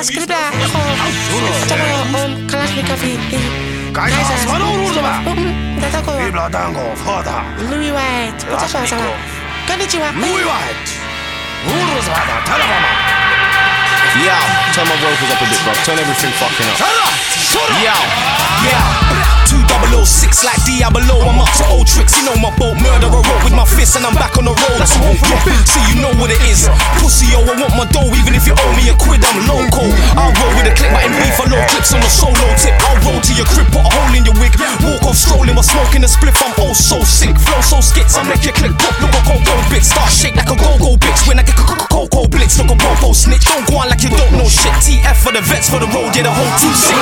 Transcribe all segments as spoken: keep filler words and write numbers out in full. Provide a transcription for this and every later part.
script ako. Tsaka um, Kalashnikov. Guys, what are you doing? Datako. Ibladango, Fada. Louis White. Konnichiwa. Konnichiwa. Louis White. Uruzada, Talabama. Yo, turn my vocals up a bit, bro. Turn everything fucking up. Yo, yeah. two thousand six like Diablo, I'm up to old tricks. You know my boat murderer wrote with my fist and I'm back on the road. That's all, yeah. So you know what it is. Pussy, yo, I want my dough. Even if you owe me a quid, I'm loco. I'll roll with a clip, but in beef, I low clips on the solo tip. I'll roll to your crib, put a hole in your wig. Walk off strolling while smoking a spliff. I'm oh so sick. Flow so skits, I make your click pop. Look a go-go bitch. Start shake like a go-go bitch. When I get coco blitz, look a popo snitch. Don't go on like you don't know shit. T F for the vets, for the road, yeah, the whole team sick.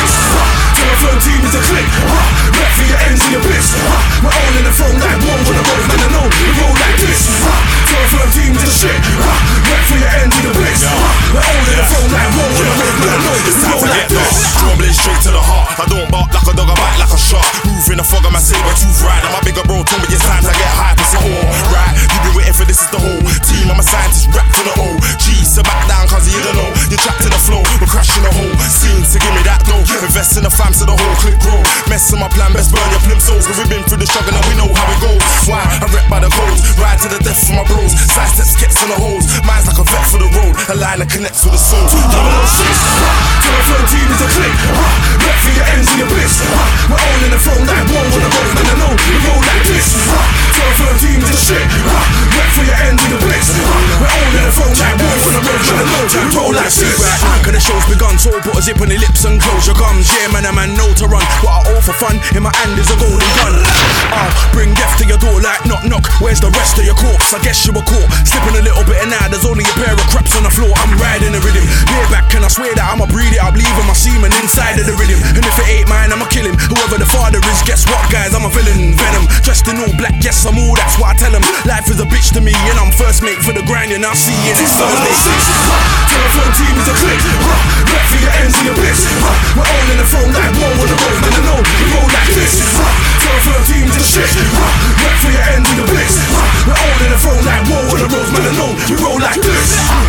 Telephone team is a click. Rap for your ends and your bits. We're all in the phone like one with a road, man, I know we roll like this. Telephone team is a shit. Rap for your ends and your bits. We're all in the phone like one with a road, man, I know we roll like this. Trembling straight to the heart. I don't bark like a dog, I bite like a shark. Move in the fog of my saber tooth ride. I'm a bigger bro, told me it's time to get hype. It's all right. You've been waiting for this, is the whole team. I'm a scientist, rap to the O G. So back down, cause you don't know. You're trapped in the flow, we're crashing the whole scene. So give me that dough. Invest in the fam so the whole clip grow. Mess in my plan, best burn your plimp souls. Cause we've been through the struggle and we know how it goes. Why? I rep by the codes. Ride to the death for my bros. Side step skits on the holes. Mine's like a vet for the road. A line that connects with the soul. double oh six. Telephone team is a click. Rep for your ends and your bits. We're all in the phone like one with a road, man, I know we roll like this. Telephone team is a shit. Rep for your ends and your bits. We're all in the phone like one with a road, man, I know we roll like this. Cause the show's begun, so put a zip on the lips and close your gums. Yeah, man, a man know to run. What I owe for fun, in my hand is a golden gun. I'll bring death to your door like knock knock. Where's the rest of your corpse? I guess you were caught slipping a little bit and now there's only a pair of craps on the floor. I'm riding the rhythm, near back and I swear that I'ma breed it. I'm leaving my semen inside of the rhythm. And if it ain't mine, I'ma kill him. Whoever the father is, guess what, guys? I'm a villain, venom. Dressed in all black, yes I'm all. That's what I tell them. Life is a bitch to me, and I'm first mate for the grind, and I'll see you next Thursday. Telephone team is a click. Rap for your ends and your bits. We're all in the phone like one with a road, man, I know we roll like this. Telephone team is a shit. Rap for your ends and your bits. We're all in the phone like one with a road, man, I know we roll like this.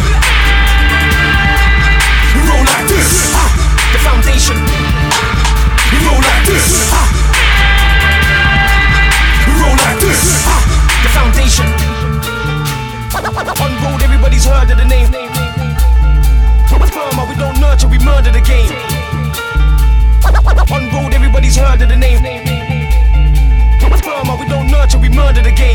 We roll like this. The foundation. We roll like this. We roll like this. The foundation. On road, everybody's heard of the name. Firma, we don't nurture, we murder the game. On road, everybody's heard of the name. Firma, we don't nurture, we murder the game.